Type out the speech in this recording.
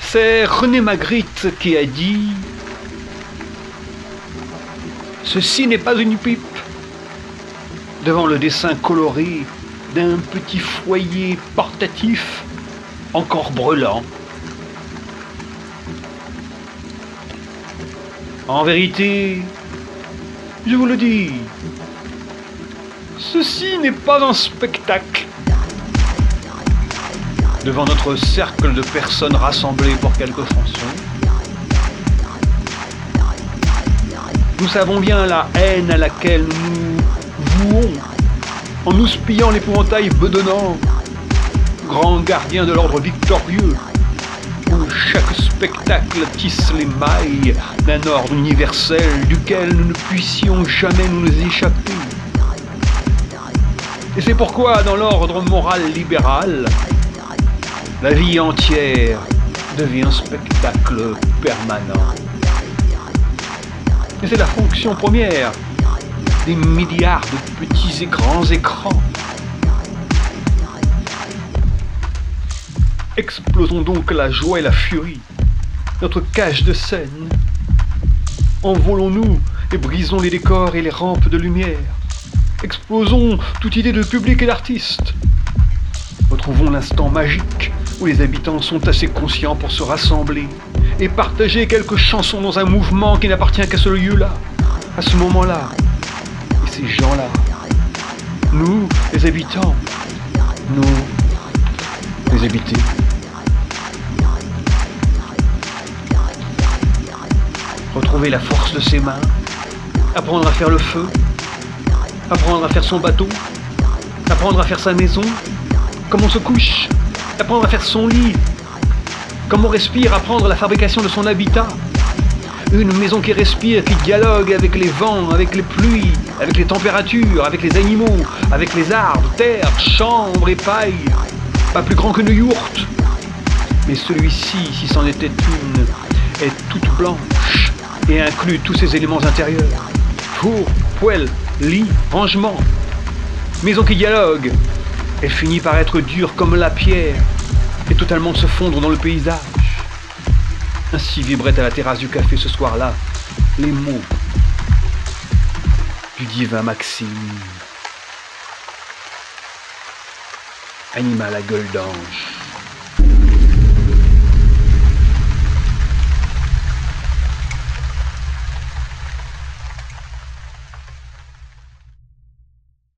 C'est René Magritte qui a dit « Ceci n'est pas une pipe » devant le dessin coloré d'un petit foyer portatif encore brûlant. En vérité, je vous le dis, ceci n'est pas un spectacle. Devant notre cercle de personnes rassemblées pour quelque chanson, nous savons bien la haine à laquelle nous vouons en nous spiant l'épouvantail bedonnant, grand gardien de l'ordre victorieux, où chaque spectacle tisse les mailles d'un ordre universel duquel nous ne puissions jamais nous échapper. Et c'est pourquoi, dans l'ordre moral libéral, la vie entière devient spectacle permanent. Et c'est la fonction première des milliards de petits et grands écrans. Explosons donc la joie et la furie, notre cage de scène. Envolons-nous et brisons les décors et les rampes de lumière. Explosons toute idée de public et d'artiste. Retrouvons l'instant magique où les habitants sont assez conscients pour se rassembler et partager quelques chansons dans un mouvement qui n'appartient qu'à ce lieu-là, à ce moment-là, et ces gens-là. Nous, les habitants, nous, les habités. Retrouver la force de ses mains, apprendre à faire le feu, apprendre à faire son bateau, apprendre à faire sa maison, comment on se couche, apprendre à faire son lit, comment on respire, apprendre la fabrication de son habitat. Une maison qui respire, qui dialogue avec les vents, avec les pluies, avec les températures, avec les animaux, avec les arbres, terre, chambre et paille. Pas plus grand que New York. Mais celui-ci, si c'en était une, est toute blanche et inclut tous ses éléments intérieurs. Four, poêle, lit, rangement. Maison qui dialogue. Elle finit par être dure comme la pierre et totalement se fondre dans le paysage. Ainsi vibraient à la terrasse du café ce soir-là les mots du divin Maxime. Animal à gueule d'ange.